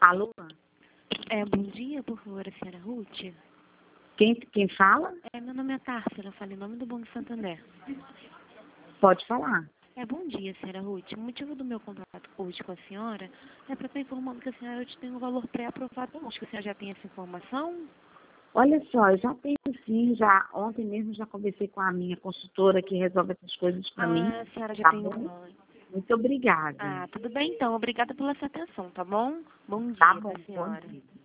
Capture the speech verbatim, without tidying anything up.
Alô? É, bom dia, por favor, a senhora Ruth. Quem, quem fala? É, meu nome é Társila, eu falo em nome do Banco Santander. Pode falar. É, bom dia, senhora Ruth. O motivo do meu contato hoje com a senhora é para estar informando que a senhora hoje tem um valor pré-aprovado hoje. Que a senhora já tem essa informação? Olha só, eu já tenho sim, já ontem mesmo já conversei com a minha consultora que resolve essas coisas para Ah, mim. a senhora já Tá tem bom? um. Muito obrigada. Ah, tudo bem então. Obrigada pela sua atenção, tá bom? Bom dia Tá pra bom, bom senhora. dia.